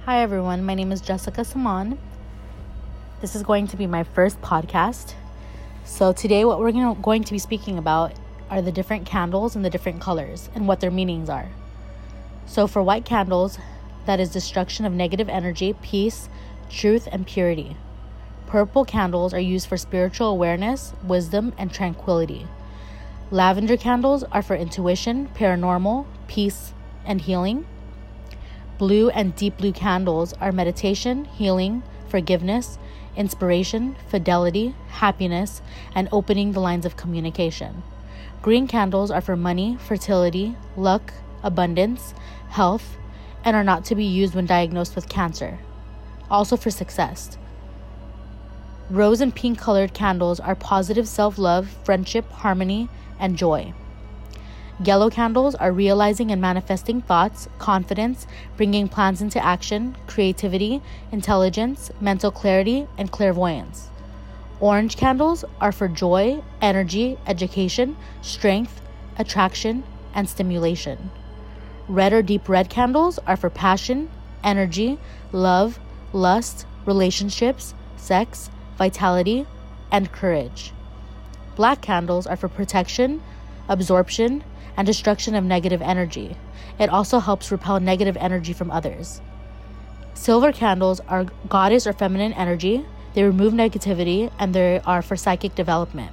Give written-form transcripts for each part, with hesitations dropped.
Hi everyone, my name is Jessica Saman. This is going to be my first podcast. So today what we're going to be speaking about are the different candles and the different colors and what their meanings are. So for white candles, that is destruction of negative energy, peace, truth, and purity. Purple candles are used for spiritual awareness, wisdom, and tranquility. Lavender candles are for intuition, paranormal, peace, and healing. Blue and deep blue candles are meditation, healing, forgiveness, inspiration, fidelity, happiness, and opening the lines of communication. Green candles are for money, fertility, luck, abundance, health, and are not to be used when diagnosed with cancer. Also for success. Rose and pink colored candles are positive self-love, friendship, harmony, and joy. Yellow candles are realizing and manifesting thoughts, confidence, bringing plans into action, creativity, intelligence, mental clarity, and clairvoyance. Orange candles are for joy, energy, education, strength, attraction, and stimulation. Red or deep red candles are for passion, energy, love, lust, relationships, sex, vitality, and courage. Black candles are for protection, absorption, and destruction of negative energy. It also helps repel negative energy from others. Silver candles are goddess or feminine energy. They remove negativity and they are for psychic development.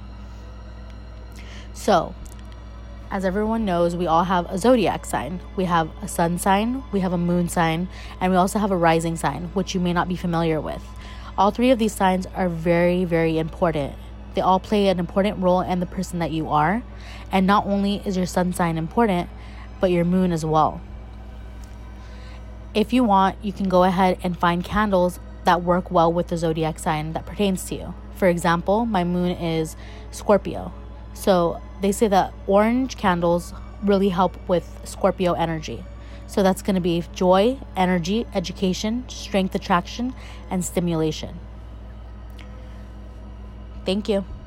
So, as everyone knows, we all have a zodiac sign. We have a sun sign, we have a moon sign, and we also have a rising sign, which you may not be familiar with. All three of these signs are very, very important. They all play an important role in the person that you are. And not only is your sun sign important, but your moon as well. If you want, you can go ahead and find candles that work well with the zodiac sign that pertains to you. For example, my moon is Scorpio. So they say that orange candles really help with Scorpio energy. So that's going to be joy, energy, education, strength, attraction, and stimulation. Thank you.